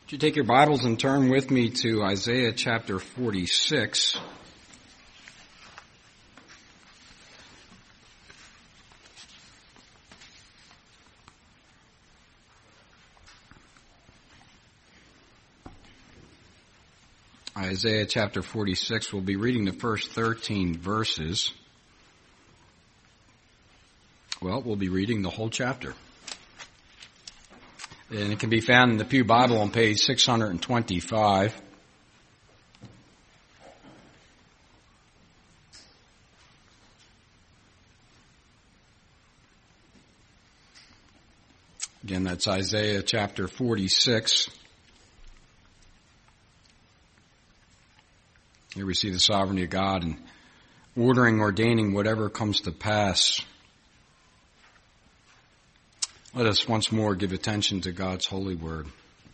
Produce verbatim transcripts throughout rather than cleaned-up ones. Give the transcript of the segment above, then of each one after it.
Would you take your Bibles and turn with me to Isaiah chapter forty-six. Isaiah chapter forty-six, we'll be reading the first thirteen verses. Well, we'll be reading the whole chapter. And it can be found in the Pew Bible on page six hundred twenty-five. Again, that's Isaiah chapter forty-six. Here we see the sovereignty of God and ordering, ordaining whatever comes to pass. Let us once more give attention to God's holy word.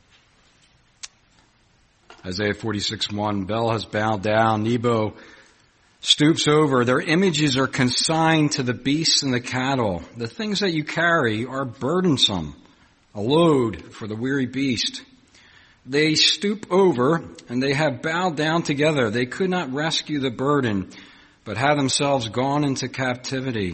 Isaiah forty-six one, Bel has bowed down, Nebo stoops over. Their images are consigned to the beasts and the cattle. The things that you carry are burdensome, a load for the weary beast. They stoop over, and they have bowed down together. They could not rescue the burden, but have themselves gone into captivity.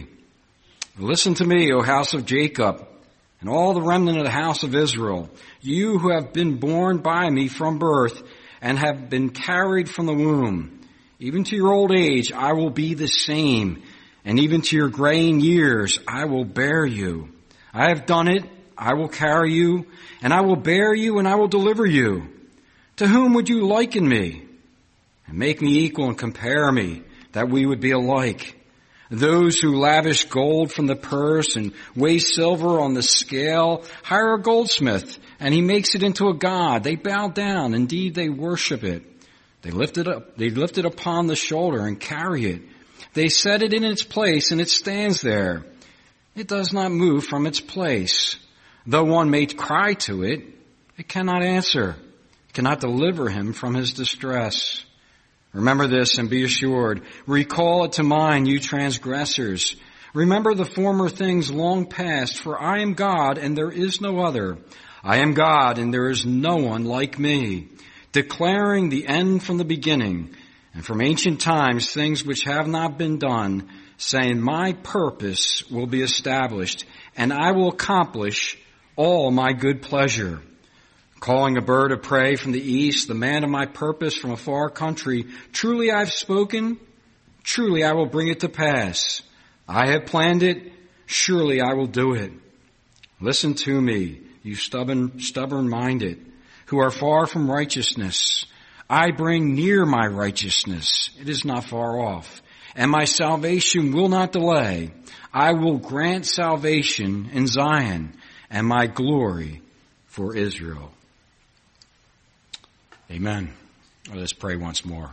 Listen to me, O house of Jacob, and all the remnant of the house of Israel, you who have been born by me from birth and have been carried from the womb. Even to your old age I will be the same, and even to your graying years I will bear you. I have done it, I will carry you, and I will bear you, and I will deliver you. To whom would you liken me? And make me equal and compare me, that we would be alike. Those who lavish gold from the purse and weigh silver on the scale hire a goldsmith, and he makes it into a god. They bow down. Indeed, they worship it. They lift it up. They lift it upon the shoulder and carry it. They set it in its place, and it stands there. It does not move from its place. Though one may cry to it, it cannot answer. It cannot deliver him from his distress. Remember this and be assured. Recall it to mind, you transgressors. Remember the former things long past, for I am God and there is no other. I am God and there is no one like me, declaring the end from the beginning, and from ancient times things which have not been done, saying, my purpose will be established, and I will accomplish all my good pleasure. Calling a bird of prey from the east, the man of my purpose from a far country. Truly I have spoken, truly I will bring it to pass. I have planned it, surely I will do it. Listen to me, you stubborn, stubborn-minded, who are far from righteousness. I bring near my righteousness, it is not far off, and my salvation will not delay. I will grant salvation in Zion, and my glory for Israel. Amen. Let us pray once more.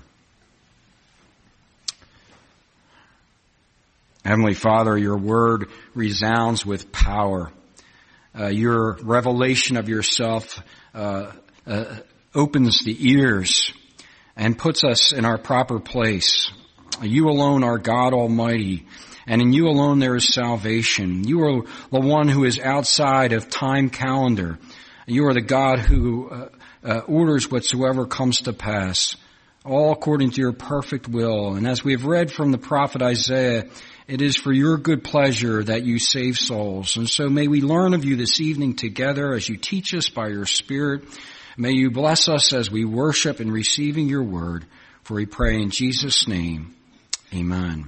Heavenly Father, your word resounds with power. Uh, your revelation of yourself uh, uh, opens the ears and puts us in our proper place. You alone are God Almighty, and in you alone there is salvation. You are the one who is outside of time calendar. You are the God who uh, Uh, orders whatsoever comes to pass, all according to your perfect will. And as we have read from the prophet Isaiah, it is for your good pleasure that you save souls. And so may we learn of you this evening together as you teach us by your Spirit. May you bless us as we worship in receiving your word. For we pray in Jesus' name. Amen.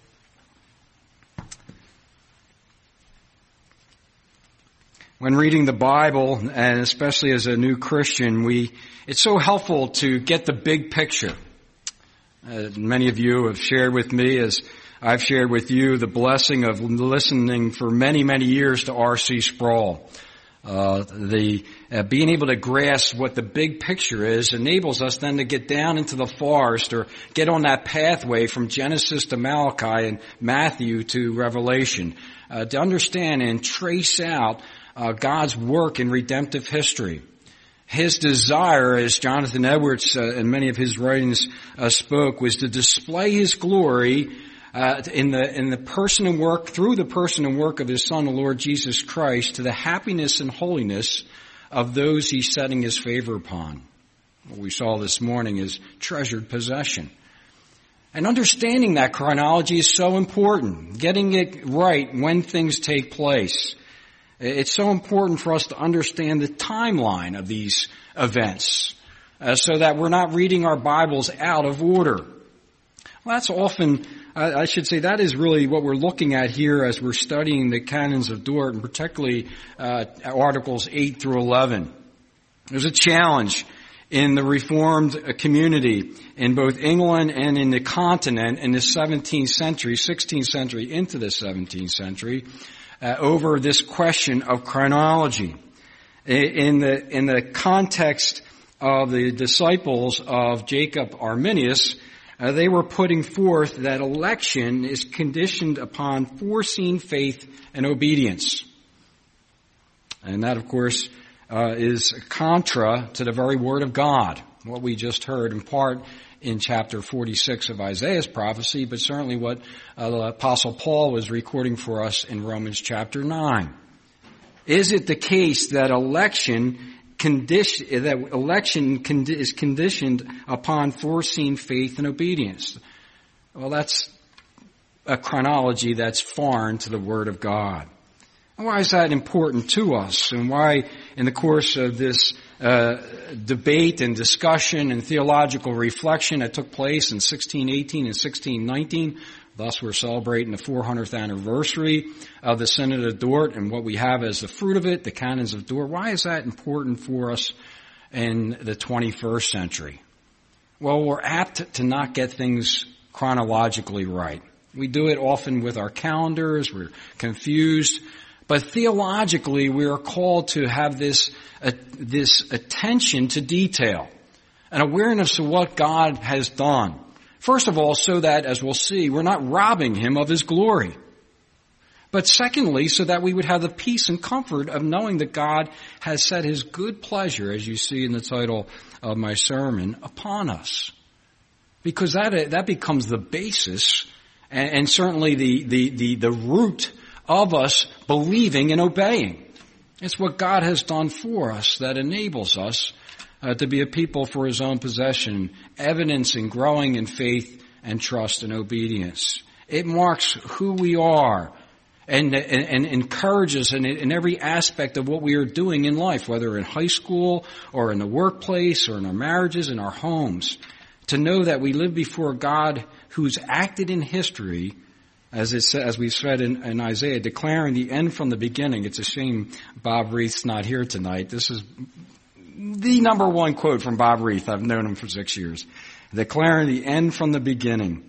When reading the Bible, and especially as a new Christian, we it's so helpful to get the big picture. Uh, many of you have shared with me, as I've shared with you, the blessing of listening for many, many years to R C Sproul. Uh, the uh, being able to grasp what the big picture is enables us then to get down into the forest or get on that pathway from Genesis to Malachi and Matthew to Revelation, uh, to understand and trace out Uh, God's work in redemptive history. His desire, as Jonathan Edwards uh, in many of his writings uh, spoke, was to display his glory uh, in the in the person and work, through the person and work of his Son, the Lord Jesus Christ, to the happiness and holiness of those he's setting his favor upon. What we saw this morning is treasured possession. And understanding that chronology is so important. Getting it right when things take place. It's so important for us to understand the timeline of these events, uh, so that we're not reading our Bibles out of order. Well, that's often, uh, I should say, that is really what we're looking at here as we're studying the canons of Dort, and particularly uh, Articles eight through eleven. There's a challenge in the Reformed community in both England and in the continent in the seventeenth century, sixteenth century into the seventeenth century, uh, over this question of chronology. In the, in the context of the disciples of Jacob Arminius, uh, they were putting forth that election is conditioned upon foreseen faith and obedience. And that, of course, Uh, is contra to the very Word of God, what we just heard in part in chapter forty-six of Isaiah's prophecy, but certainly what uh, the Apostle Paul was recording for us in Romans chapter nine. Is it the case that election condition that election condi- is conditioned upon foreseen faith and obedience? Well, that's a chronology that's foreign to the Word of God. Why is that important to us? And why, in the course of this uh, debate and discussion and theological reflection that took place in sixteen eighteen and sixteen nineteen, thus we're celebrating the four hundredth anniversary of the Synod of Dort and what we have as the fruit of it, the canons of Dort, why is that important for us in the twenty-first century? Well, we're apt to not get things chronologically right. We do it often with our calendars, we're confused. But theologically, we are called to have this uh, this attention to detail, an awareness of what God has done. First of all, so that, as we'll see, we're not robbing him of his glory. But secondly, so that we would have the peace and comfort of knowing that God has set his good pleasure, as you see in the title of my sermon, upon us. Because that that becomes the basis and, and certainly the, the, the, the root of us believing and obeying. It's what God has done for us that enables us uh, to be a people for his own possession, evidencing growing in faith and trust and obedience. It marks who we are and, and, and encourages in, in every aspect of what we are doing in life, whether in high school or in the workplace or in our marriages, in our homes, to know that we live before God who's acted in history, As it says, as we've said in, in Isaiah, declaring the end from the beginning. It's a shame Bob Reith's not here tonight. This is the number one quote from Bob Reith. I've known him for six years. Declaring the end from the beginning.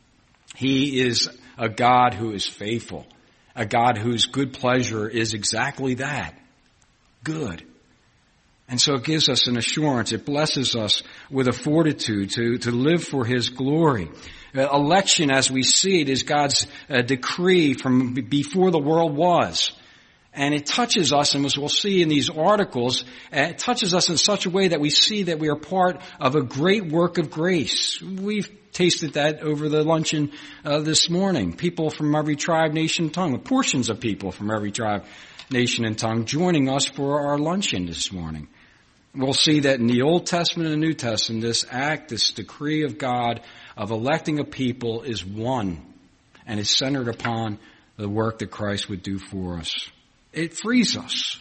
He is a God who is faithful. A God whose good pleasure is exactly that. Good. And so it gives us an assurance. It blesses us with a fortitude to, to live for his glory. Uh, election, as we see it, is God's uh, decree from b- before the world was. And it touches us, and as we'll see in these articles, uh, it touches us in such a way that we see that we are part of a great work of grace. We've tasted that over the luncheon uh, this morning. People from every tribe, nation, tongue, portions of people from every tribe, nation, and tongue joining us for our luncheon this morning. We'll see that in the Old Testament and the New Testament, this act, this decree of God of electing a people is one, and is centered upon the work that Christ would do for us. It frees us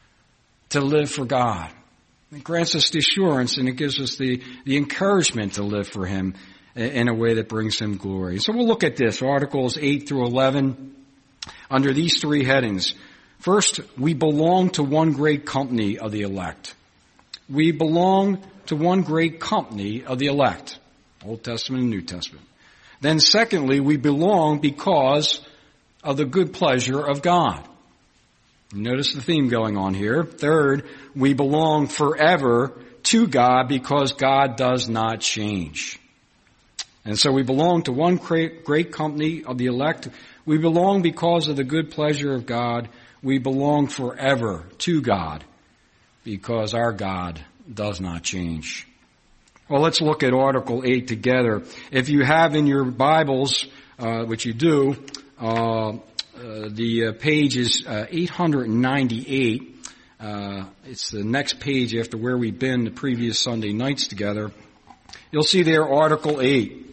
to live for God. It grants us the assurance, and it gives us the, the encouragement to live for him in a way that brings him glory. So we'll look at this, Articles eight through eleven, under these three headings. First, we belong to one great company of the elect. We belong to one great company of the elect, Old Testament and New Testament. Then secondly, we belong because of the good pleasure of God. Notice the theme going on here. Third, we belong forever to God because God does not change. And so we belong to one great, great company of the elect. We belong because of the good pleasure of God. We belong forever to God because our God does not change. Well, let's look at Article eight together. If you have in your Bibles, uh, which you do, uh, uh the uh, page is uh, eight hundred ninety-eight. uh, it's the next page after where we've been the previous Sunday nights together. You'll see there Article eight.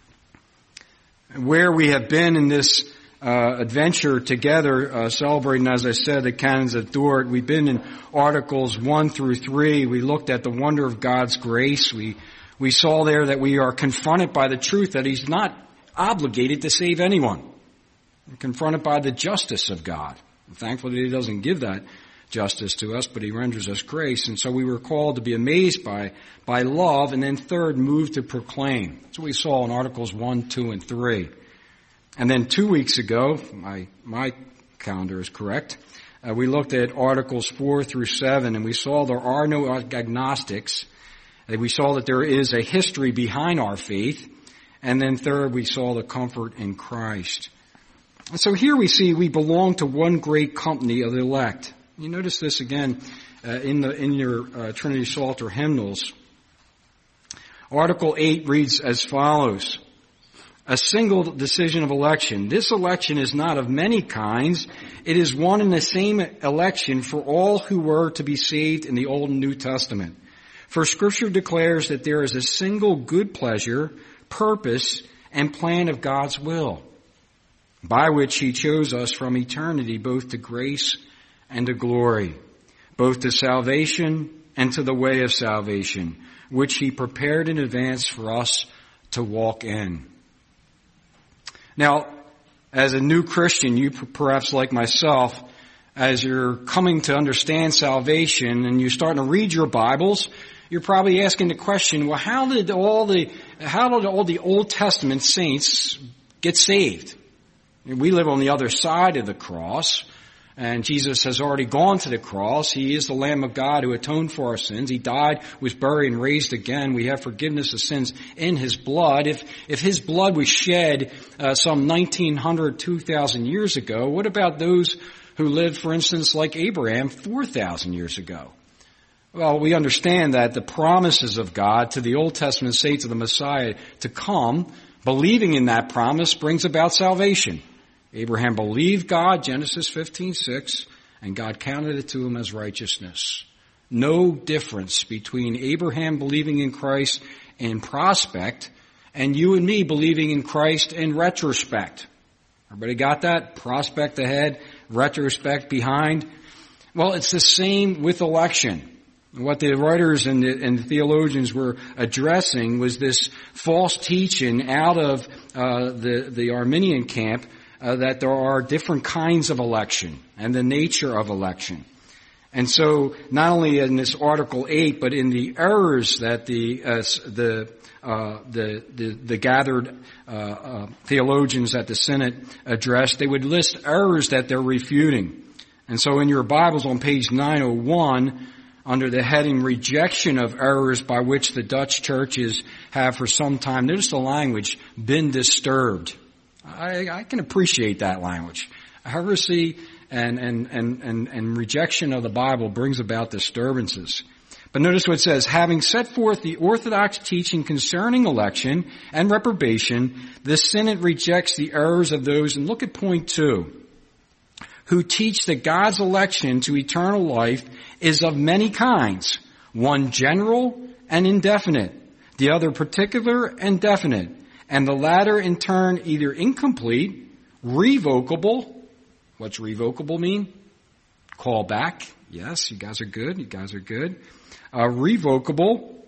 Where we have been in this uh, adventure together, uh, celebrating, as I said, the canons of Dort. We've been in Articles one through three. We looked at the wonder of God's grace. We we saw there that we are confronted by the truth that He's not obligated to save anyone. We're confronted by the justice of God. I'm thankful that He doesn't give that justice to us, but He renders us grace. And so we were called to be amazed by, by love, and then third, moved to proclaim. That's what we saw in Articles one, two, and three. And then two weeks ago, my, my calendar is correct, uh, we looked at Articles four through seven, and we saw there are no agnostics. And we saw that there is a history behind our faith. And then third, we saw the comfort in Christ. And so here we see we belong to one great company of the elect. You notice this again uh, in the in your uh, Trinity Psalter hymnals. Article eight reads as follows: a single decision of election. This election is not of many kinds. It is one and the same election for all who were to be saved in the Old and New Testament. For Scripture declares that there is a single good pleasure, purpose, and plan of God's will, by which He chose us from eternity both to grace and to glory, both to salvation and to the way of salvation, which He prepared in advance for us to walk in. Now, as a new Christian, you perhaps like myself, as you're coming to understand salvation and you're starting to read your Bibles, you're probably asking the question, well, how did all the, how did all the Old Testament saints get saved? We live on the other side of the cross, and Jesus has already gone to the cross. He is the Lamb of God who atoned for our sins. He died, was buried, and raised again. We have forgiveness of sins in His blood. If if His blood was shed uh, some nineteen hundred, two thousand years ago, what about those who lived, for instance, like Abraham four thousand years ago? Well, we understand that the promises of God to the Old Testament saints of the Messiah to come, believing in that promise, brings about salvation. Abraham believed God, Genesis fifteen six, and God counted it to him as righteousness. No difference between Abraham believing in Christ in prospect and you and me believing in Christ in retrospect. Everybody got that? Prospect ahead, retrospect behind. Well, it's the same with election. What the writers and the, and the theologians were addressing was this false teaching out of uh, the, the Arminian camp uh, that there are different kinds of election and the nature of election. And so not only in this Article eight, but in the errors that the uh, the, uh, the the the gathered uh, uh, theologians at the Synod addressed, they would list errors that they're refuting. And so in your Bibles on page nine oh one, under the heading Rejection of Errors by which the Dutch churches have for some time, notice the language, been disturbed. I, I can appreciate that language. Heresy and, and, and, and, and rejection of the Bible brings about disturbances. But notice what it says, having set forth the orthodox teaching concerning election and reprobation, the Synod rejects the errors of those, and look at point two, who teach that God's election to eternal life is of many kinds, one general and indefinite, the other particular and definite, and the latter in turn either incomplete, revocable. What's revocable mean? Call back. Yes, you guys are good. You guys are good. Uh, revocable,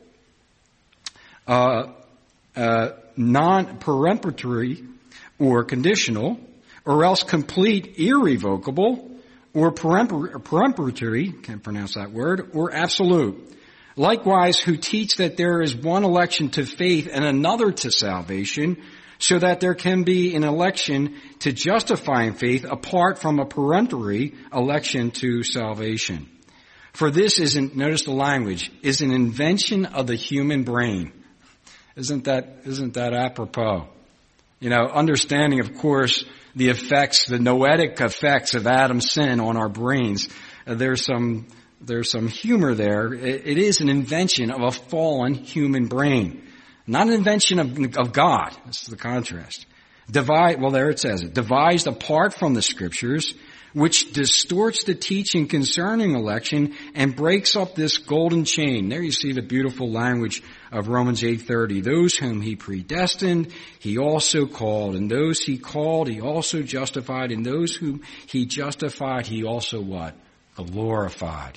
uh, uh, non-peremptory or conditional, or else complete, irrevocable, or peremptory, can't pronounce that word, or absolute. Likewise, who teach that there is one election to faith and another to salvation, so that there can be an election to justifying faith apart from a peremptory election to salvation. For this isn't, notice the language, is an invention of the human brain. Isn't that, isn't that apropos? You know, understanding, of course, the effects, the noetic effects of Adam's sin on our brains. Uh, there's some, there's some humor there. It, it is an invention of a fallen human brain. Not an invention of, of God. This is the contrast. Divide, well there it says it. Devised apart from the Scriptures, which distorts the teaching concerning election and breaks up this golden chain. There you see the beautiful language of Romans eight thirty. Those whom he predestined, he also called. And those he called, he also justified. And those whom he justified, he also what? Glorified.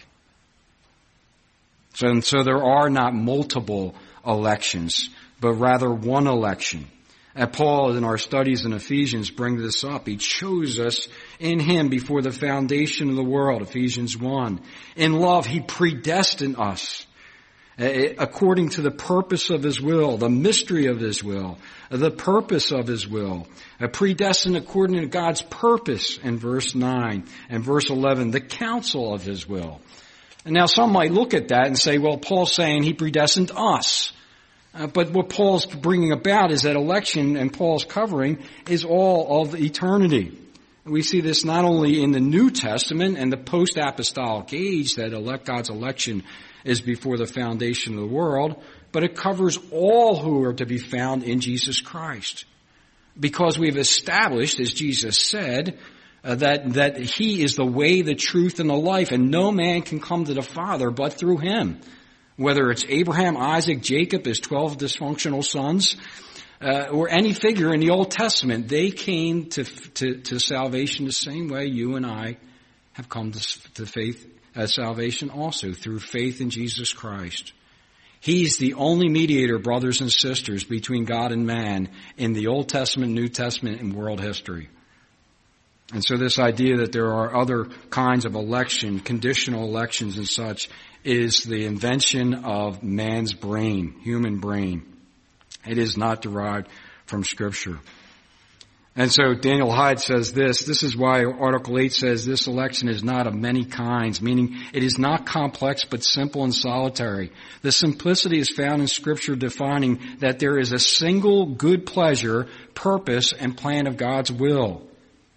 So, and so there are not multiple elections, but rather one election. And Paul, in our studies in Ephesians, brings this up. He chose us in him before the foundation of the world, Ephesians one. In love, he predestined us according to the purpose of his will, the mystery of his will, the purpose of his will. Predestined according to God's purpose in verse nine and verse eleven, the counsel of his will. And now some might look at that and say, well, Paul's saying he predestined us. Uh, but what Paul's bringing about is that election, and Paul's covering, is all of eternity. We see this not only in the New Testament and the post-apostolic age, that elect God's election is before the foundation of the world, but it covers all who are to be found in Jesus Christ. Because we've established, as Jesus said, uh, that, that he is the way, the truth, and the life, and no man can come to the Father but through him. Whether it's Abraham, Isaac, Jacob, his twelve dysfunctional sons, uh, or any figure in the Old Testament, they came to, to, to salvation the same way you and I have come to, to faith, uh, salvation also, through faith in Jesus Christ. He's the only mediator, brothers and sisters, between God and man in the Old Testament, New Testament, and world history. And so this idea that there are other kinds of election, conditional elections and such, is the invention of man's brain, human brain. It is not derived from Scripture. And so Daniel Hyde says this, this is why Article eight says this election is not of many kinds, meaning it is not complex but simple and solitary. The simplicity is found in Scripture defining that there is a single good pleasure, purpose, and plan of God's will.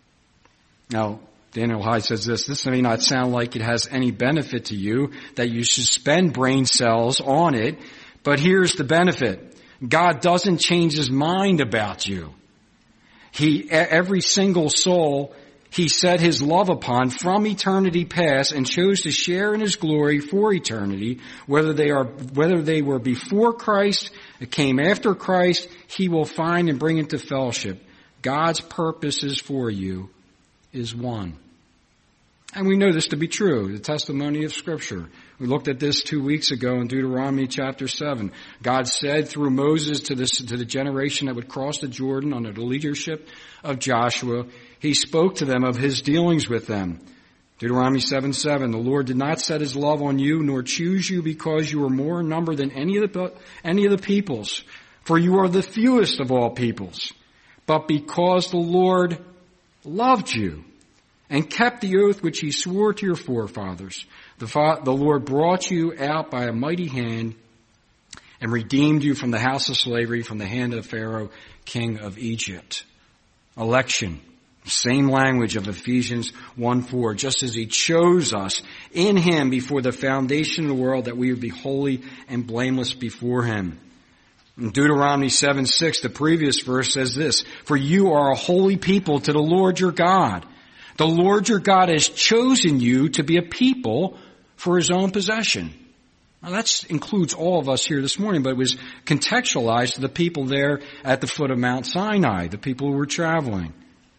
Now, Daniel Hyde says this, this may not sound like it has any benefit to you, that you should spend brain cells on it, but here's the benefit. God doesn't change his mind about you. He, every single soul he set his love upon from eternity past and chose to share in his glory for eternity, whether they are, whether they were before Christ, came after Christ, he will find and bring into fellowship. God's purposes for you is one. And we know this to be true, the testimony of Scripture. We looked at this two weeks ago in Deuteronomy chapter seven. God said through Moses to this, to the generation that would cross the Jordan under the leadership of Joshua, he spoke to them of his dealings with them. Deuteronomy seven seven, the Lord did not set his love on you, nor choose you because you were more in number than any of the, any of the peoples, for you are the fewest of all peoples, but because the Lord loved you and kept the oath which he swore to your forefathers. The, fa- the Lord brought you out by a mighty hand and redeemed you from the house of slavery, from the hand of Pharaoh, king of Egypt. Election. Same language of Ephesians one four. Just as he chose us in him before the foundation of the world, that we would be holy and blameless before him. In Deuteronomy seven six, the previous verse says this, for you are a holy people to the Lord your God. The Lord your God has chosen you to be a people for his own possession. Now that includes all of us here this morning, but it was contextualized to the people there at the foot of Mount Sinai, the people who were traveling.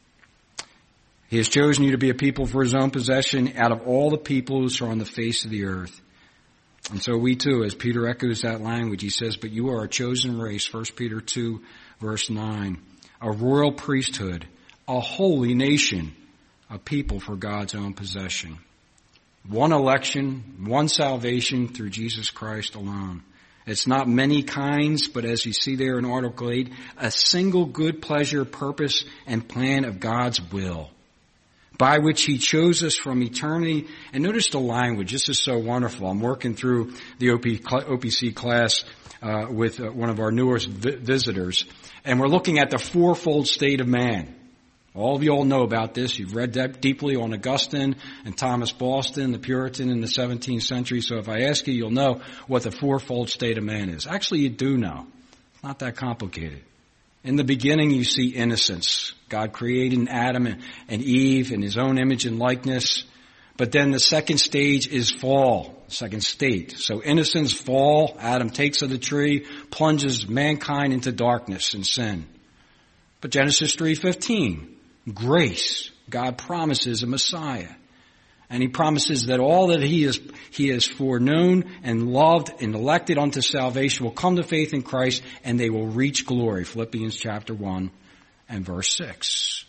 He has chosen you to be a people for his own possession out of all the peoples who are on the face of the earth. And so we too, as Peter echoes that language, he says, but you are a chosen race, First Peter two, verse nine, a royal priesthood, a holy nation, a people for God's own possession. One election, one salvation through Jesus Christ alone. It's not many kinds, but as you see there in Article eight, a single good pleasure, purpose, and plan of God's will, by which he chose us from eternity. And notice the language. This is so wonderful. I'm working through the O P C class uh, with uh, one of our newest vi- visitors, and we're looking at the fourfold state of man. All of you all know about this. You've read that deeply on Augustine and Thomas Boston, the Puritan in the seventeenth century. So if I ask you, you'll know what the fourfold state of man is. Actually, you do know. It's not that complicated. In the beginning, you see innocence. God created Adam and Eve in his own image and likeness. But then the second stage is fall, second state. So innocence, fall, Adam takes of the tree, plunges mankind into darkness and sin. But Genesis three fifteen, grace. God promises a Messiah. And he promises that all that he is, he has foreknown and loved and elected unto salvation will come to faith in Christ, and they will reach glory. Philippians chapter one and verse six.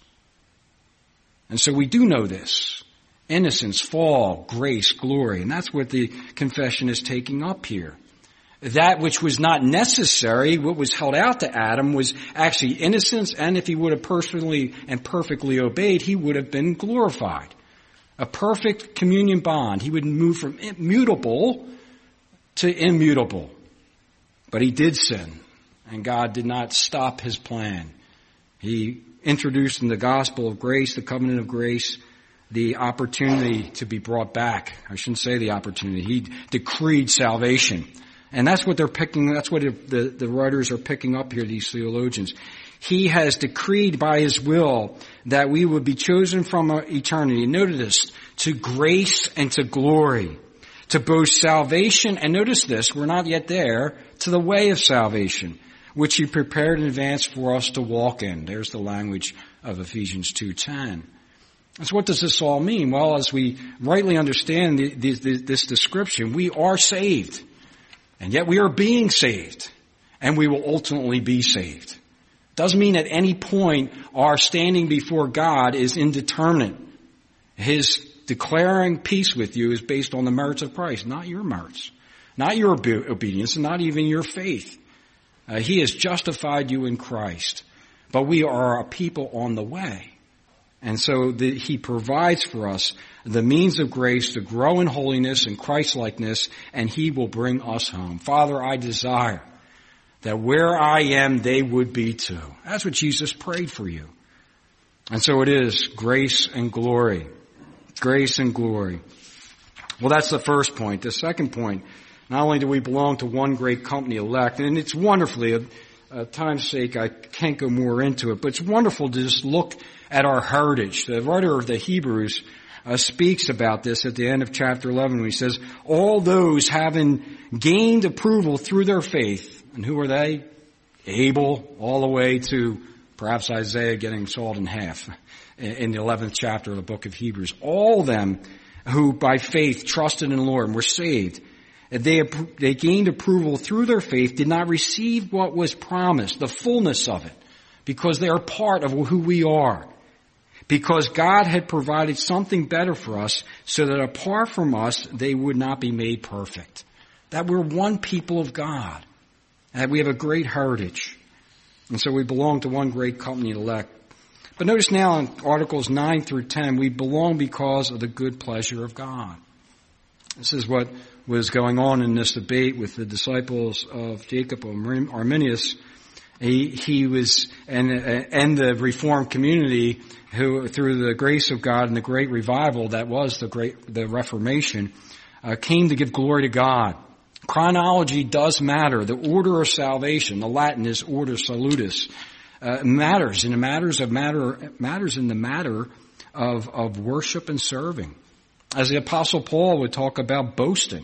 And so we do know this. Innocence, fall, grace, glory. And that's what the confession is taking up here. That which was not necessary, what was held out to Adam, was actually innocence, and if he would have personally and perfectly obeyed, he would have been glorified. A perfect communion bond. He would move from immutable to immutable. But he did sin, and God did not stop his plan. He introduced in the gospel of grace, the covenant of grace, the opportunity to be brought back. I shouldn't say the opportunity. He decreed salvation. And that's what they're picking, that's what the, the writers are picking up here, these theologians. He has decreed by his will that we would be chosen from eternity. Notice this, to grace and to glory, to both salvation, and notice this, we're not yet there, to the way of salvation, which he prepared in advance for us to walk in. There's the language of Ephesians two ten. So what does this all mean? Well, as we rightly understand the, the, this description, we are saved. And yet we are being saved. And we will ultimately be saved. Doesn't mean at any point our standing before God is indeterminate. His declaring peace with you is based on the merits of Christ, not your merits, not your obedience, and not even your faith. Uh, he has justified you in Christ. But we are a people on the way. And so the, he provides for us the means of grace to grow in holiness and Christ-likeness, and he will bring us home. Father, I desire that where I am, they would be too. That's what Jesus prayed for you. And so it is grace and glory. Grace and glory. Well, that's the first point. The second point, not only do we belong to one great company elect, and it's wonderfully, uh, time's sake, I can't go more into it, but it's wonderful to just look at our heritage. The writer of the Hebrews uh, speaks about this at the end of chapter eleven when he says, all those having gained approval through their faith, and who are they? Abel, all the way to perhaps Isaiah getting sawed in half in the eleventh chapter of the book of Hebrews. All of them who by faith trusted in the Lord and were saved, they, they gained approval through their faith, did not receive what was promised, the fullness of it, because they are part of who we are. Because God had provided something better for us so that apart from us, they would not be made perfect. That we're one people of God. And that we have a great heritage. And so we belong to one great company elect. But notice now in Articles nine through ten, we belong because of the good pleasure of God. This is what was going on in this debate with the disciples of Jacob Arminius. He, he was, and, and the Reformed community who, through the grace of God and the great revival that was the great, the Reformation, uh, came to give glory to God. Chronology does matter. The order of salvation, the Latin is order salutis, uh, matters in the matters of matter, matters in the matter of, of worship and serving. As the Apostle Paul would talk about boasting.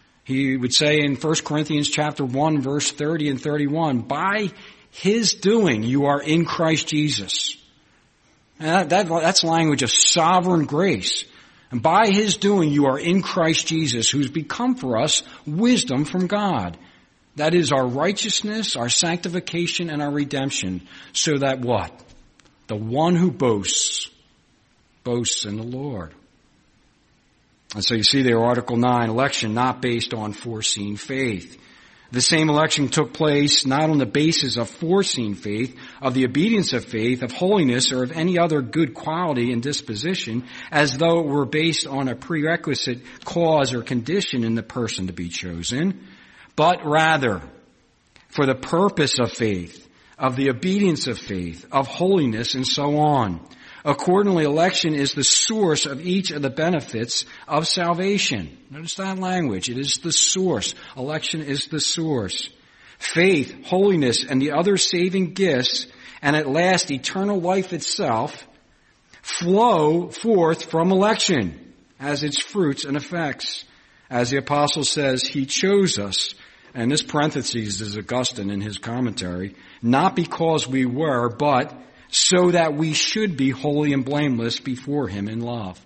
He would say in First Corinthians chapter one, verse thirty and thirty-one, by his doing you are in Christ Jesus. And that, that, that's language of sovereign grace. And by his doing you are in Christ Jesus, who's become for us wisdom from God. That is our righteousness, our sanctification, and our redemption. So that what? The one who boasts, boasts in the Lord. And so you see there, Article nine, election not based on foreseen faith. The same election took place not on the basis of foreseen faith, of the obedience of faith, of holiness, or of any other good quality and disposition, as though it were based on a prerequisite cause or condition in the person to be chosen, but rather for the purpose of faith, of the obedience of faith, of holiness, and so on. Accordingly, election is the source of each of the benefits of salvation. Notice that language. It is the source. Election is the source. faith, holiness, and the other saving gifts, and at last eternal life itself, flow forth from election as its fruits and effects. As the apostle says, he chose us, and this parentheses is Augustine in his commentary, not because we were, but so that we should be holy and blameless before him in love.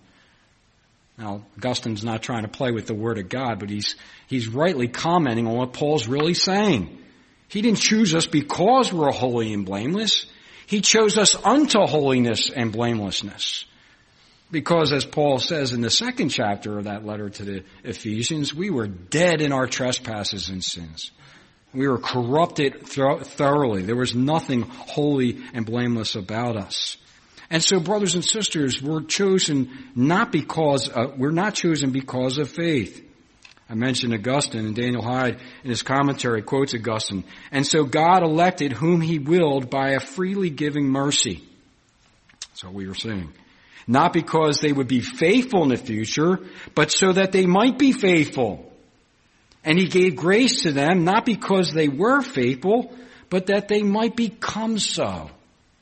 Now, Augustine's not trying to play with the Word of God, but he's, he's rightly commenting on what Paul's really saying. He didn't choose us because we're holy and blameless. He chose us unto holiness and blamelessness. Because, as Paul says in the second chapter of that letter to the Ephesians, we were dead in our trespasses and sins. We were corrupted thoroughly. There was nothing holy and blameless about us. And so, brothers and sisters, we're chosen not because, uh, we're not chosen because of faith. I mentioned Augustine, and Daniel Hyde in his commentary quotes Augustine. And so God elected whom he willed by a freely giving mercy. That's what we were saying. Not because they would be faithful in the future, but so that they might be faithful. And he gave grace to them, not because they were faithful, but that they might become so.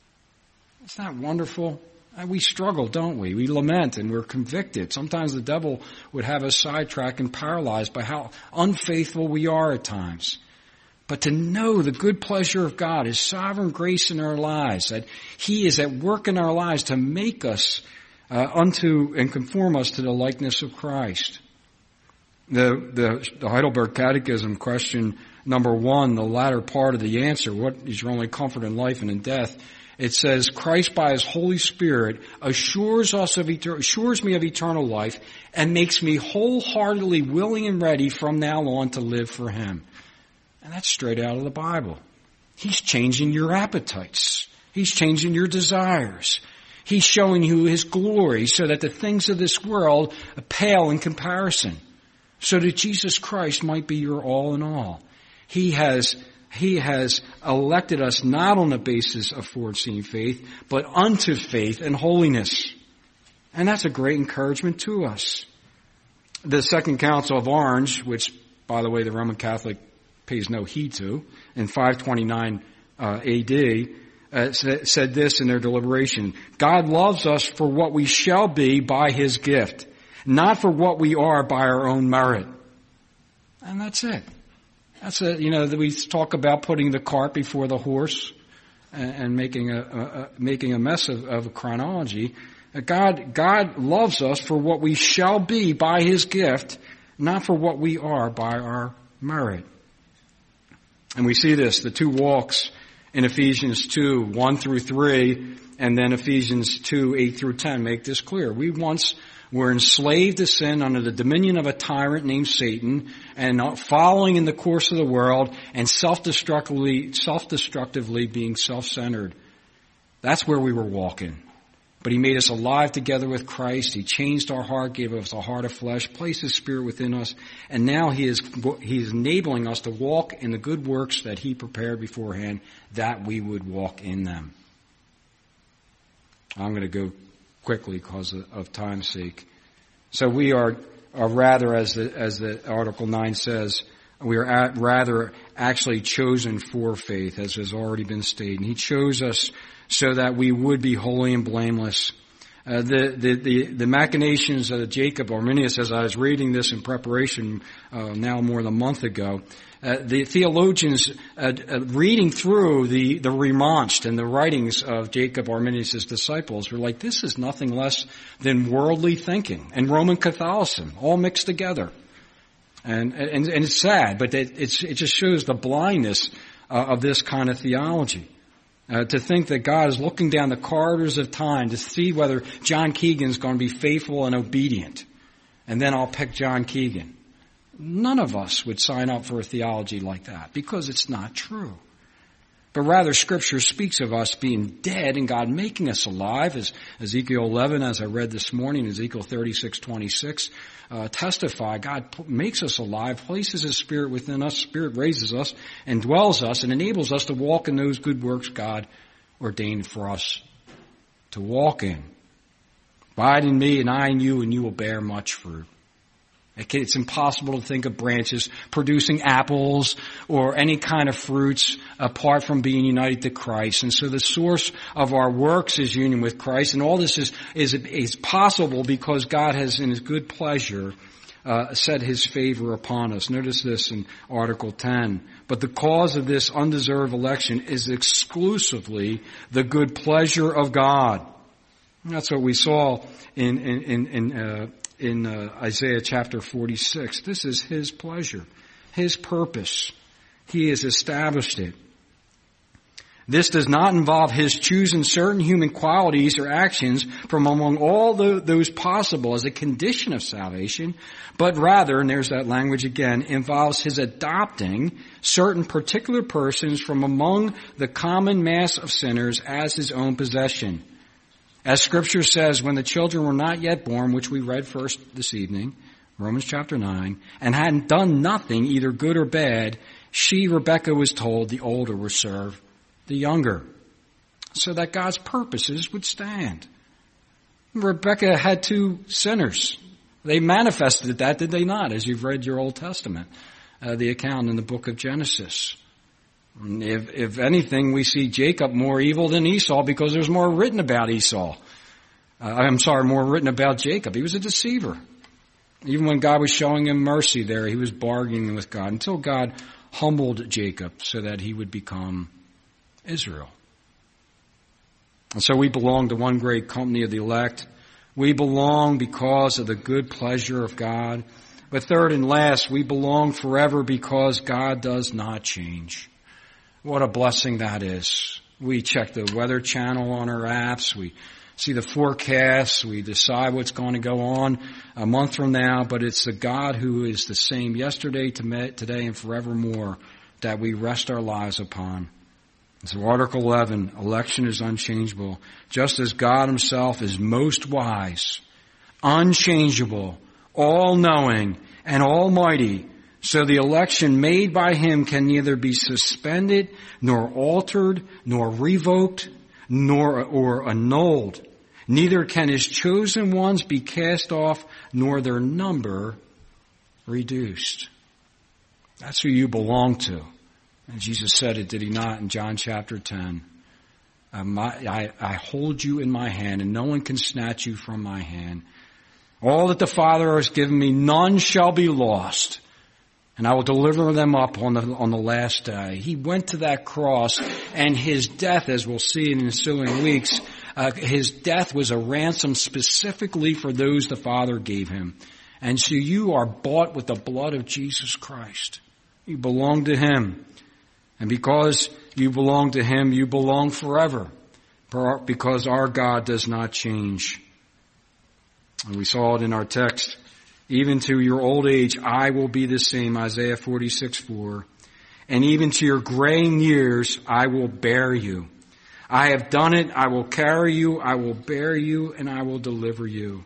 Isn't that wonderful? We struggle, don't we? We lament and we're convicted. Sometimes the devil would have us sidetracked and paralyzed by how unfaithful we are at times. But to know the good pleasure of God, his sovereign grace in our lives, that he is at work in our lives to make us uh, unto and conform us to the likeness of Christ. The, the, the Heidelberg Catechism, question number one, the latter part of the answer, what is your only comfort in life and in death? It says, Christ by his Holy Spirit assures us of etern- assures me of eternal life and makes me wholeheartedly willing and ready from now on to live for him. And that's straight out of the Bible. He's changing your appetites. He's changing your desires. He's showing you his glory so that the things of this world pale in comparison, so that Jesus Christ might be your all in all. He has He has elected us not on the basis of foreseen faith, but unto faith and holiness. And that's a great encouragement to us. The Second Council of Orange, which, by the way, the Roman Catholic pays no heed to, in five twenty-nine uh, A D, uh, said this in their deliberation: God loves us for what we shall be by his gift, not for what we are by our own merit. And that's it. That's a, you know, we talk about putting the cart before the horse and, and making a, a, a making a mess of, of chronology. God, God loves us for what we shall be by his gift, not for what we are by our merit. And we see this, the two walks in Ephesians two, one through three, and then Ephesians two, eight through ten make this clear. We once were enslaved to sin under the dominion of a tyrant named Satan, and following in the course of the world, and self-destructively, self-destructively being self-centered. That's where we were walking. But he made us alive together with Christ. He changed our heart, gave us a heart of flesh, placed his spirit within us, and now he is, he is enabling us to walk in the good works that he prepared beforehand, that we would walk in them. I'm going to go quickly because of time's sake. So we are, are rather, as the, as the Article nine says, we are at, rather actually chosen for faith, as has already been stated. He chose us so that we would be holy and blameless. Uh, the, the, the, the machinations of Jacob Arminius, as I was reading this in preparation uh, now more than a month ago, uh, the theologians uh, uh, reading through the, the Remonst and the writings of Jacob Arminius' disciples were like, this is nothing less than worldly thinking and Roman Catholicism all mixed together. And, and, and it's sad, but it, it's, it just shows the blindness uh, of this kind of theology. Uh, to think that God is looking down the corridors of time to see whether John Keegan's going to be faithful and obedient. And then I'll pick John Keegan. None of us would sign up for a theology like that because it's not true. But rather, Scripture speaks of us being dead and God making us alive, as Ezekiel eleven, as I read this morning, Ezekiel thirty-six twenty-six, uh, testify. God p- makes us alive, places his Spirit within us, Spirit raises us and dwells us and enables us to walk in those good works God ordained for us to walk in. Abide in me and I in you, and you will bear much fruit. It's impossible to think of branches producing apples or any kind of fruits apart from being united to Christ. And so the source of our works is union with Christ. And all this is, is, is possible because God has, in His good pleasure, uh, set His favor upon us. Notice this in Article ten. But the cause of this undeserved election is exclusively the good pleasure of God. And that's what we saw in, in, in, in uh, in uh, Isaiah chapter forty-six. This is His pleasure, His purpose. He has established it. This does not involve His choosing certain human qualities or actions from among all the, those possible as a condition of salvation, but rather, and there's that language again, involves His adopting certain particular persons from among the common mass of sinners as His own possession. As Scripture says, when the children were not yet born, which we read first this evening, Romans chapter nine, and hadn't done nothing, either good or bad, she, Rebekah, was told the older would serve the younger, so that God's purposes would stand. Rebekah had two sinners. They manifested that, did they not, as you've read your Old Testament, uh, the account in the book of Genesis. If, if anything, we see Jacob more evil than Esau because there's more written about Esau. Uh, I'm sorry, more written about Jacob. He was a deceiver. Even when God was showing him mercy there, he was bargaining with God until God humbled Jacob so that he would become Israel. And so we belong to one great company of the elect. We belong because of the good pleasure of God. But third and last, we belong forever because God does not change. What a blessing that is. We check the weather channel on our apps. We see the forecasts. We decide what's going to go on a month from now. But it's the God who is the same yesterday, today, and forevermore that we rest our lives upon. So Article eleven, election is unchangeable. Just as God Himself is most wise, unchangeable, all-knowing, and almighty, so the election made by Him can neither be suspended, nor altered, nor revoked, nor or annulled. Neither can His chosen ones be cast off, nor their number reduced. That's who you belong to. And Jesus said it, did He not, in John chapter ten? Uh, my, I, I hold you in my hand, and no one can snatch you from my hand. All that the Father has given me, none shall be lost. And I will deliver them up on the, on the last day. He went to that cross, and His death, as we'll see in the ensuing weeks, uh, His death was a ransom specifically for those the Father gave Him. And so you are bought with the blood of Jesus Christ. You belong to Him. And because you belong to Him, you belong forever. Because our God does not change. And we saw it in our text. Even to your old age, I will be the same, Isaiah forty-six four. And even to your graying years, I will bear you. I have done it, I will carry you, I will bear you, and I will deliver you.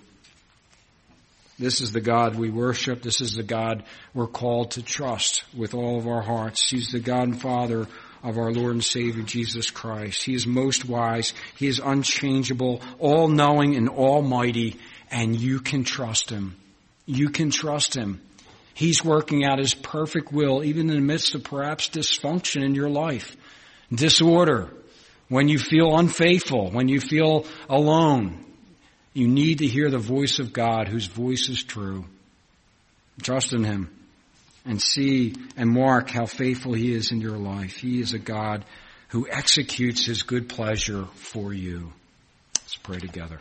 This is the God we worship. This is the God we're called to trust with all of our hearts. He's the God and Father of our Lord and Savior, Jesus Christ. He is most wise. He is unchangeable, all-knowing, and almighty, and you can trust Him. You can trust Him. He's working out His perfect will, even in the midst of perhaps dysfunction in your life, disorder, when you feel unfaithful, when you feel alone. You need to hear the voice of God, whose voice is true. Trust in Him and see and mark how faithful He is in your life. He is a God who executes His good pleasure for you. Let's pray together.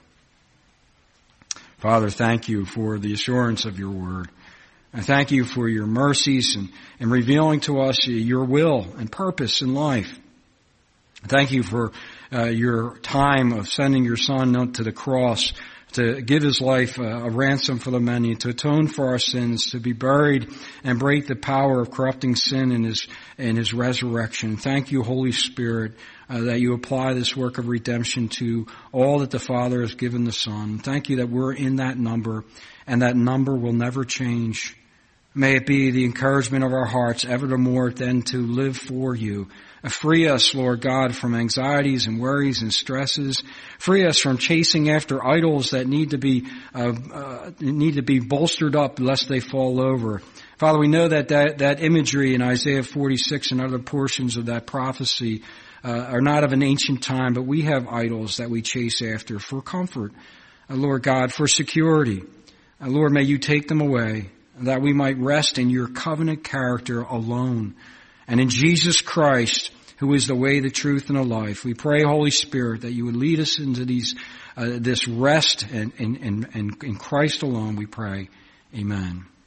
Father, thank You for the assurance of Your word. I thank You for Your mercies and, and revealing to us Your will and purpose in life. Thank You for uh, Your time of sending Your Son to the cross to give His life a, a ransom for the many, to atone for our sins, to be buried and break the power of corrupting sin in His in His resurrection. Thank You, Holy Spirit, uh, that You apply this work of redemption to all that the Father has given the Son. Thank You that we're in that number, and that number will never change. May it be the encouragement of our hearts ever the more then to live for you. Free us, Lord God, from anxieties and worries and stresses. Free us from chasing after idols that need to be uh, uh, need to be bolstered up lest they fall over. Father, we know that that, that imagery in Isaiah forty-six and other portions of that prophecy uh, are not of an ancient time, but we have idols that we chase after for comfort, uh, Lord God, for security. Uh, Lord, may you take them away, that we might rest in your covenant character alone. And in Jesus Christ, who is the way, the truth, and the life, we pray, Holy Spirit, that you would lead us into these, uh, this rest and in, in, in, in Christ alone, we pray. Amen.